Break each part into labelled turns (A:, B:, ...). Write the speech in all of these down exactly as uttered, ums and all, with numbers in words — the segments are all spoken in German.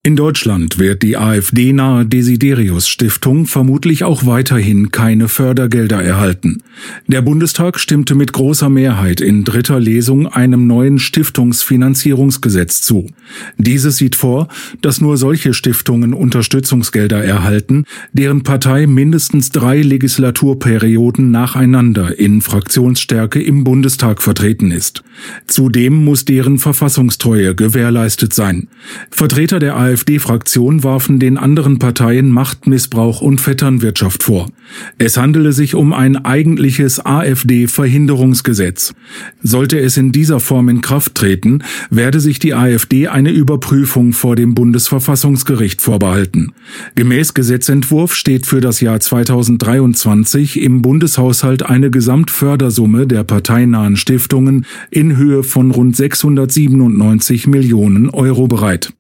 A: In Deutschland wird die AfD-nahe Desiderius-Stiftung vermutlich auch weiterhin keine Fördergelder erhalten. Der Bundestag stimmte mit großer Mehrheit in dritter Lesung einem neuen Stiftungsfinanzierungsgesetz zu. Dieses sieht vor, dass nur solche Stiftungen Unterstützungsgelder erhalten, deren Partei mindestens drei Legislaturperioden nacheinander in Fraktionsstärke im Bundestag vertreten ist. Zudem muss deren Verfassungstreue gewährleistet sein. Vertreter der AfD-Fraktion warfen den anderen Parteien Machtmissbrauch und Vetternwirtschaft vor. Es handele sich um ein eigentliches AfD-Verhinderungsgesetz. Sollte es in dieser Form in Kraft treten, werde sich die AfD eine Überprüfung vor dem Bundesverfassungsgericht vorbehalten. Gemäß Gesetzentwurf steht für das Jahr zweitausenddreiundzwanzig im Bundeshaushalt eine Gesamtfördersumme der parteinahen Stiftungen in Höhe von rund sechshundertsiebenundneunzig Millionen Euro bereit.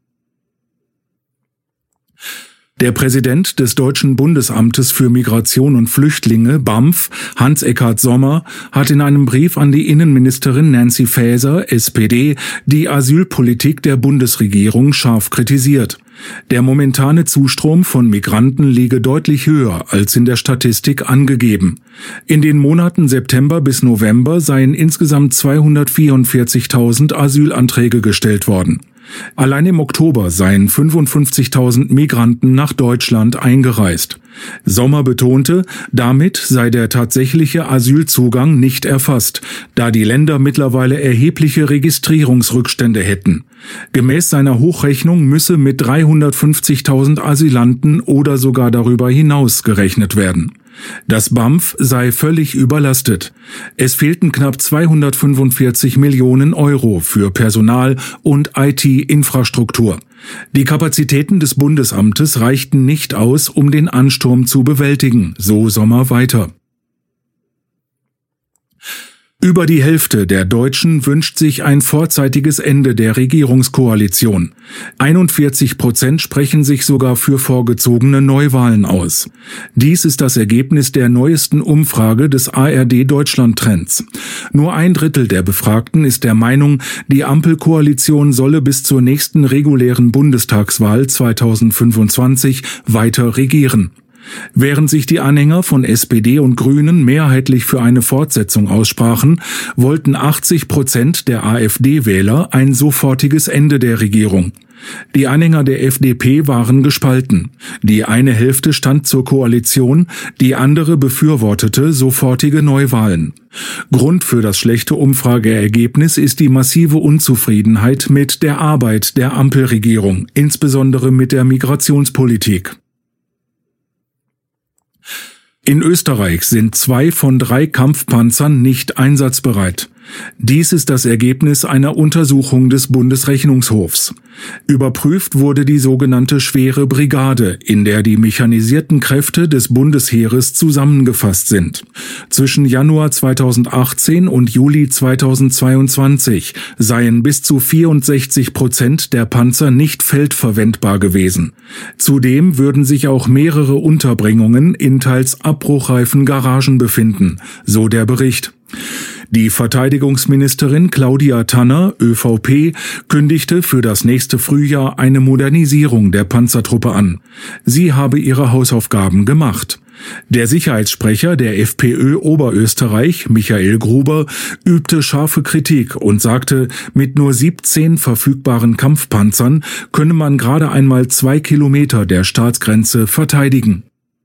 A: Der Präsident des Deutschen Bundesamtes für Migration und Flüchtlinge, B A M F, Hans-Eckhard Sommer, hat in einem Brief an die Innenministerin Nancy Faeser, S P D, die Asylpolitik der Bundesregierung scharf kritisiert. Der momentane Zustrom von Migranten liege deutlich höher als in der Statistik angegeben. In den Monaten September bis November seien insgesamt zweihundertvierundvierzigtausend Asylanträge gestellt worden. Allein im Oktober seien fünfundfünfzigtausend Migranten nach Deutschland eingereist. Sommer betonte, damit sei der tatsächliche Asylzugang nicht erfasst, da die Länder mittlerweile erhebliche Registrierungsrückstände hätten. Gemäß seiner Hochrechnung müsse mit dreihundertfünfzigtausend Asylanten oder sogar darüber hinaus gerechnet werden. Das B A M F sei völlig überlastet. Es fehlten knapp zweihundertfünfundvierzig Millionen Euro für Personal und I T-Infrastruktur. Die Kapazitäten des Bundesamtes reichten nicht aus, um den Ansturm zu bewältigen, so Sommer weiter. Über die Hälfte der Deutschen wünscht sich ein vorzeitiges Ende der Regierungskoalition. einundvierzig Prozent sprechen sich sogar für vorgezogene Neuwahlen aus. Dies ist das Ergebnis der neuesten Umfrage des A R D Deutschland Trends. Nur ein Drittel der Befragten ist der Meinung, die Ampelkoalition solle bis zur nächsten regulären Bundestagswahl zweitausendfünfundzwanzig weiter regieren. Während sich die Anhänger von S P D und Grünen mehrheitlich für eine Fortsetzung aussprachen, wollten achtzig Prozent der AfD-Wähler ein sofortiges Ende der Regierung. Die Anhänger der F D P waren gespalten. Die eine Hälfte stand zur Koalition, die andere befürwortete sofortige Neuwahlen. Grund für das schlechte Umfrageergebnis ist die massive Unzufriedenheit mit der Arbeit der Ampelregierung, insbesondere mit der Migrationspolitik. In Österreich sind zwei von drei Kampfpanzern nicht einsatzbereit. Dies ist das Ergebnis einer Untersuchung des Bundesrechnungshofs. Überprüft wurde die sogenannte Schwere Brigade, in der die mechanisierten Kräfte des Bundesheeres zusammengefasst sind. Zwischen Januar zweitausendachtzehn und Juli zweitausendzweiundzwanzig seien bis zu vierundsechzig Prozent der Panzer nicht feldverwendbar gewesen. Zudem würden sich auch mehrere Unterbringungen in teils abbruchreifen Garagen befinden, so der Bericht. Die Verteidigungsministerin Claudia Tanner, Ö V P, kündigte für das nächste Frühjahr eine Modernisierung der Panzertruppe an. Sie habe ihre Hausaufgaben gemacht. Der Sicherheitssprecher der FPÖ Oberösterreich, Michael Gruber, übte scharfe Kritik und sagte, mit nur siebzehn verfügbaren Kampfpanzern könne man gerade einmal zwei Kilometer der Staatsgrenze verteidigen.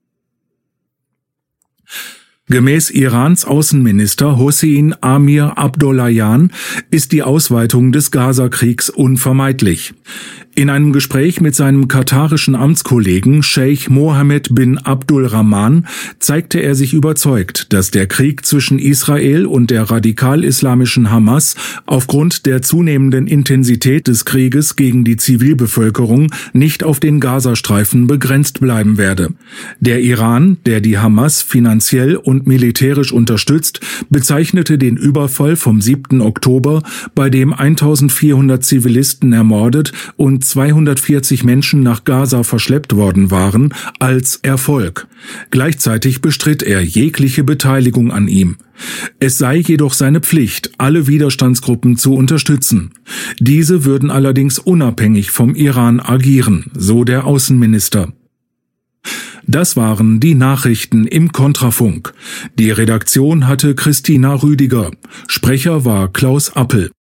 A: Gemäß Irans Außenminister Hossein Amir-Abdollahian ist die Ausweitung des Gaza-Kriegs unvermeidlich. In einem Gespräch mit seinem katarischen Amtskollegen Scheich Mohammed bin Abdul Rahman zeigte er sich überzeugt, dass der Krieg zwischen Israel und der radikal-islamischen Hamas aufgrund der zunehmenden Intensität des Krieges gegen die Zivilbevölkerung nicht auf den Gazastreifen begrenzt bleiben werde. Der Iran, der die Hamas finanziell und militärisch unterstützt, bezeichnete den Überfall vom siebten Oktober, bei dem eintausendvierhundert Zivilisten ermordet und zweihundertvierzig Menschen nach Gaza verschleppt worden waren, als Erfolg. Gleichzeitig bestritt er jegliche Beteiligung an ihm. Es sei jedoch seine Pflicht, alle Widerstandsgruppen zu unterstützen. Diese würden allerdings unabhängig vom Iran agieren, so der Außenminister. Das waren die Nachrichten im Kontrafunk. Die Redaktion hatte Christina Rüdiger. Sprecher war Klaus Appel.